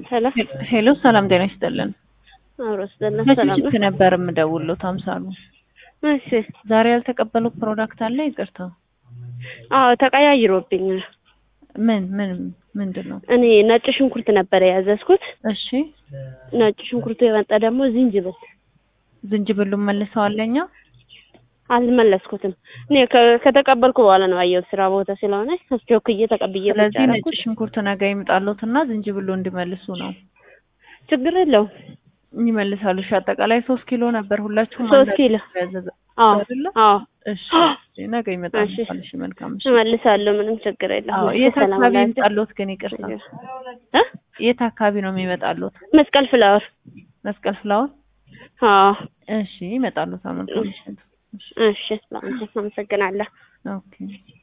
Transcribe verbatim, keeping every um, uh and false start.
ሄሎ ሄሎ ሰላም ጤና ይስጥልን። አውሮስ ደህና ሰላም ከዚህ ነበር የምደውለው ታምሳሉ። እሺ ዛሬ ያልተቀበሉት ፕሮዳክት አለ ይቅርታ። አዎ ተቀያይሮብኝ። ምን ምን ምንድነው? እኔ ነጭ ሽንኩርት ነበር ያዘዝኩት። እሺ ነጭ ሽንኩርቱ የመጣ ደግሞ ዝንጅብል ዝንጅብሉን መልሰዋለኛ? አልመለስኩትም። እኔ ከተቀበልኩ በኋላ ነው አየው ስራ ቦታ ስለሆነ አስጆክዬ ተቀብዬ ስለዚህ ነጭ መጣራኩት። ሽንኩርት ነገ ይምጣሉትና ዝንጅብሉ እንዲመልሱ ነው። ችግር የለውም ይመልሳሉ። እሺ አጠቃላይ ሶስት ኪሎ ነበር ሁላችሁም ሶስት ኪሎ ያዘዘ አዎ አይደለ? አዎ እሺ ነገ ይመጣሉ። እሺ መልካም እሺ እመልሳለሁ ምንም ችግር የለውም። አዎ የት አካባቢ ይመጣሉት ግን ይቅርታ እ የት አካባቢ ነው የሚመጣሉት? መስቀል ፍላወር መስቀል ፍላወር አዎ እሺ ይመጣሉ። ታመልካም እሺ ለአንተ አመሰግናለሁ። ኦኬ